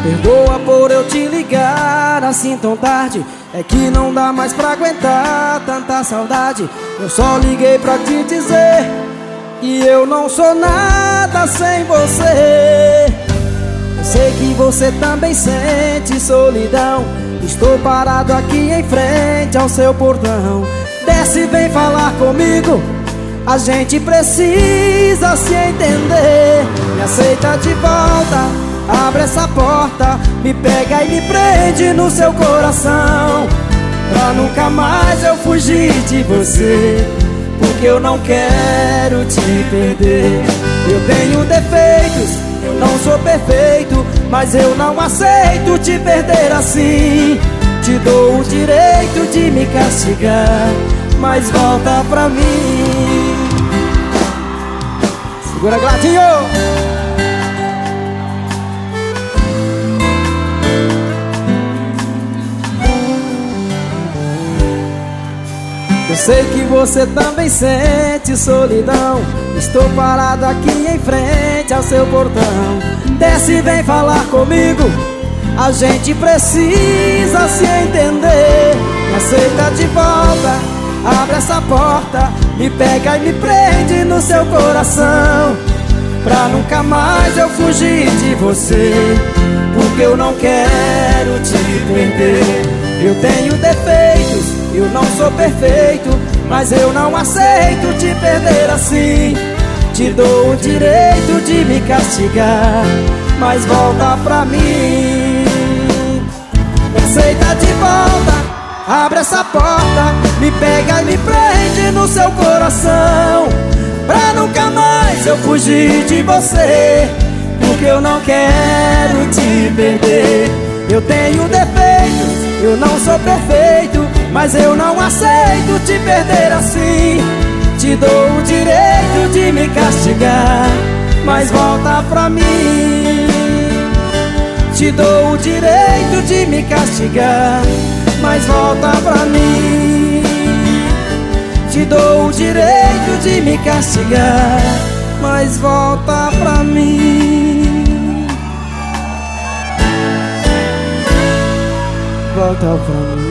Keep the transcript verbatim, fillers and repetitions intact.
Perdoa por eu te ligar assim tão tarde. É que não dá mais pra aguentar tanta saudade. Eu só liguei pra te dizer que eu não sou nada sem você. Eu sei que você também sente solidão. Estou parado aqui em frente ao seu portão. Desce e vem falar comigo. A gente precisa se entender. Me aceita de volta, abre essa porta, me pega e me prende no seu coração, pra nunca mais eu fugir de você, porque eu não quero te perder. Eu tenho defeitos, eu não sou perfeito, mas eu não aceito te perder assim. Te dou o direito de me castigar, mas volta pra mim. Segura, Gladinho! Eu sei que você também sente solidão. Estou parado aqui em frente ao seu portão. Desce e vem falar comigo. A gente precisa se entender. Me aceita de volta, abre essa porta, me pega e me prende no seu coração, pra nunca mais eu fugir de você, porque eu não quero te perder. Eu tenho defeitos, eu não sou perfeito, mas eu não aceito te perder assim. Te dou o direito de me castigar, mas volta pra mim. Me aceita de volta, abre essa porta, me pega e me prende no seu coração, pra nunca mais eu fugir de você, porque eu não quero te perder. Eu tenho defeitos, eu não sou perfeito, mas eu não aceito te perder assim. Te dou o direito de me castigar, mas volta pra mim. Te dou o direito de me castigar, mas volta pra mim. Te dou o direito de me castigar, mas volta pra mim. Volta pra mim.